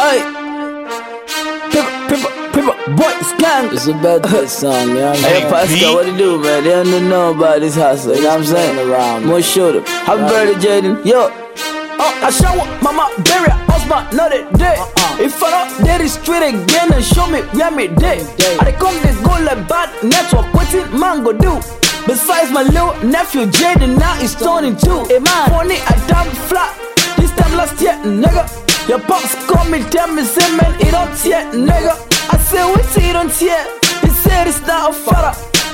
Hey, people, boys, gang. It's a birthday song, yeah. Hey, Pascal, what it do, man? They don't know about this hustle, you know what I'm saying? Around, more show them. Happy birthday, Jaden. Yo. I shower mama bury husband not a day. If I don't dare the street again and show me where me day. I come they go like bad network. What it man go do? Besides my little nephew Jaden, now he's turning two. Hey man, funny I damn flat. This time last year, nigga. Your pops call me, tell me say man, he don't tear, nigga. I say wait till he don't tear. He said it's not a father.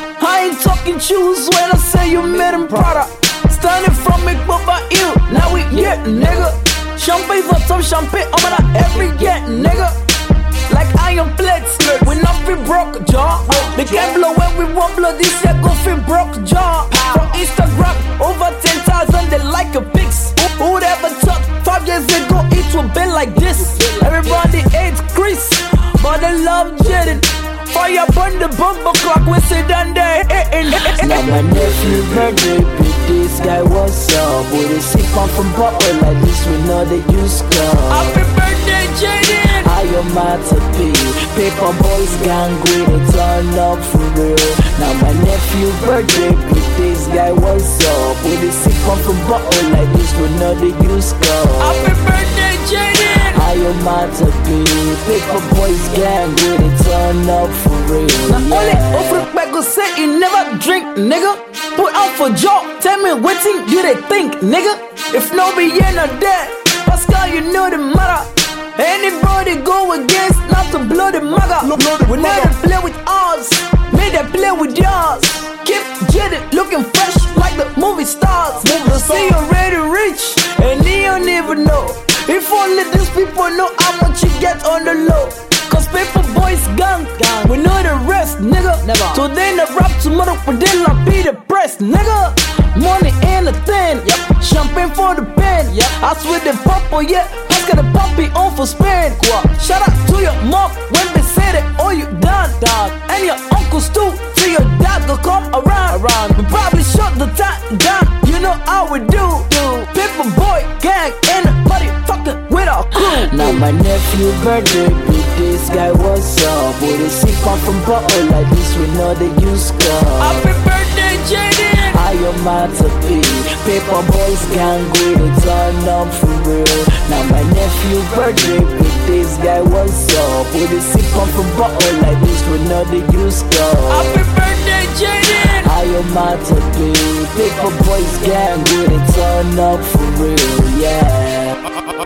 I ain't talking shoes when I say you made him prouder. Standing from me, but by you, now we get, nigga. Champagne for some champagne, I'm on every get, nigga. Like iron plates, we not feel broke, jaw. They can't blow when we won't blow this year, go feel broke, jaw. From Instagram, over 10,000, they like a pics. Who would ever thought 5 years ago it would be like this? Everybody hates Chris, but they love Jaden. Fire burn the bumper clock, we sit down there. Now my nephew birthday, this guy what's up? With a sip on from bottle like this, we know they use cup. Happy birthday, Jaden! I am out to be Paper boys gang with it, turn up for real. Now my nephew birthday, this guy what's up? With a sip on from bottle like this, we know they use cup. Happy birthday, Jaden! I am out to be Paper boys gang with it, turn up for real. Now only Ofripek go say he never drink, nigga. Put out for job, tell me what thing you they think, nigga. If no be here not there, Pascal you know the matter. Anybody go against not to blow the maga. We never play with ours, may they play with yours. Keep Jaden looking fresh like the movie stars. See you already rich and you don't even know. If only these people know how much you get on the low. Cause Paper boys gang, we know the rest, nigga. Today the rap, tomorrow we then not be depressed, nigga. Money ain't a thing, champagne for the pen. I swear the purple, let's get the puppy on for spin. Shout out to your mom when they say that all you done, and your uncles too. See your dad go come around. We probably shut the time down, you know how we do. Paper boy gang, ain't nobody fucking with our crew. Now my nephew birthday, this guy what's up? With a sip on from bottle like this, we know they use cup. Happy birthday, Jaden! I am out to be Paper boys gang with it, turn up for real. Now my nephew birthday, this guy what's up? With a sip on from bottle like this, we know they use cup. Happy birthday, Jaden! I am out to be Paper boys gang with it, turn up for real, yeah.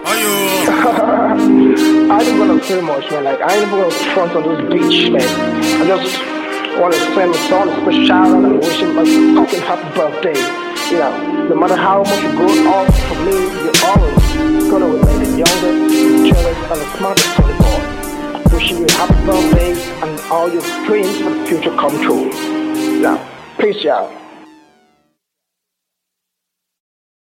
I ain't gonna say much, man. Like, I ain't even gonna front on this beach, man. I just wanna send my son a special shout out and wish him a fucking happy birthday. You know, no matter how much you grow up, for me, you're always gonna remain the youngest, chillest, and the smartest Tony boy. Wishing you a happy birthday and all your dreams for the future come true. Now, peace out.